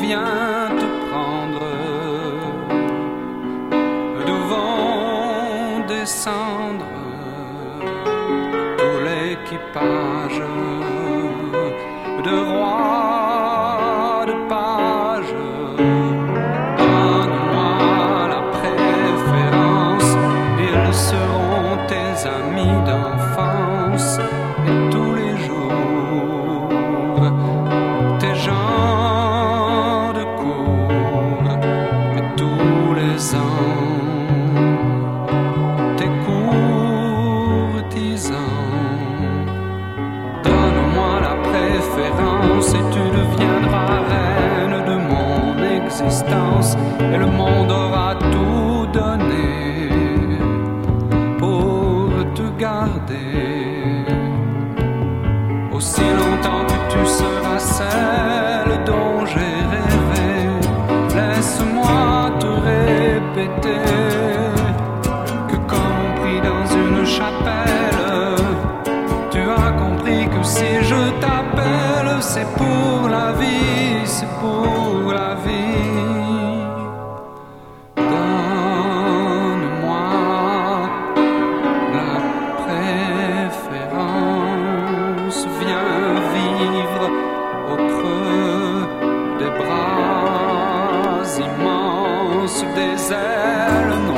viens te prendre, d'où vont descendre tout l'équipage de rois, de pages. Donne-moi la préférence, ils seront tes amis d'enfance, et tous les jours tes gens de cour, et tous les ans tes courtisans. Donne-moi la préférence et tu deviendras reine de mon existence, et le monde aura tout donné pour te garder. Aussi longtemps que tu seras celle dont j'ai rêvé, laisse-moi te répéter que compris dans une chapelle, tu as compris que si je t'appelle, c'est pour la vie, c'est pour la vie. Donne-moi la préférence, viens vivre au creux des bras immenses des ailes noires.